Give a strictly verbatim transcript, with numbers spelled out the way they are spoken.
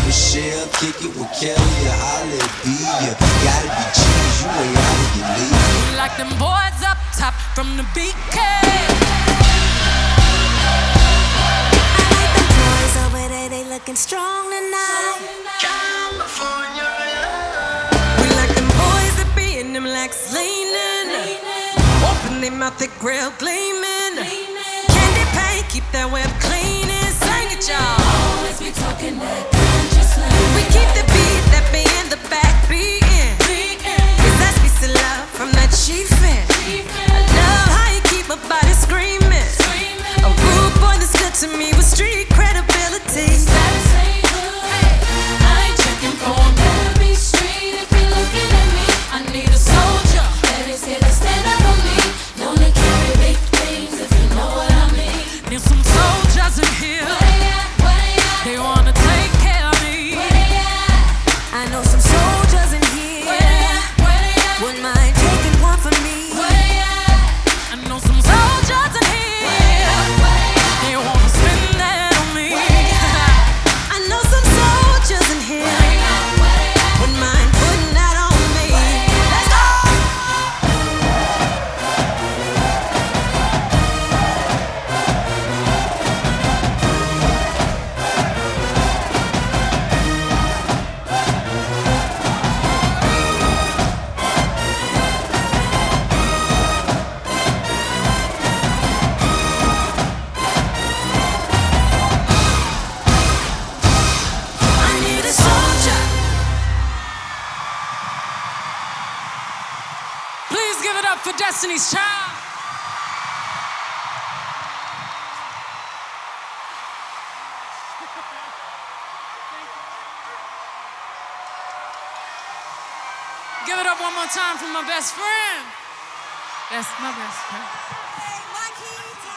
Michelle, kick it with Kelly, or holla at B. You gotta be cheese, you ain't out of your league. Like them boys up top from the B K. Over there, they looking strong tonight. California. We like them boys that be in them legs leaning. Open their mouth, they grill gleaming. Candy paint, keep that web cleaning. Sing it, y'all. Always be talking that conscious language. We keep the beat that be in the back beating. Cause that's piece of love from that chiefin'. I love how you keep my body screaming. A rude boy that's good to me with street credibility. Status ain't good. I ain't checking for him. Better be straight if you're looking at me. I need a soldier that is here to stand up for me. Known to carry big things if you know what I mean. Need some soldiers in here. Where they at? Where they at? They wanna take care of me. Where they at? I know some soldiers in here. Where they at? Where they at? Wouldn't mind taking one for me. Where they at? I know some soldiers in here. Where they at? Where they at? They wanna spend that on me. Where they at? I know some soldiers in here. Where they at? Where they at? Wouldn't mind putting that on me. Let's go. I need a soldier. Please give it up for Destiny's Child. Give it up one more time for my best friend. That's my best friend.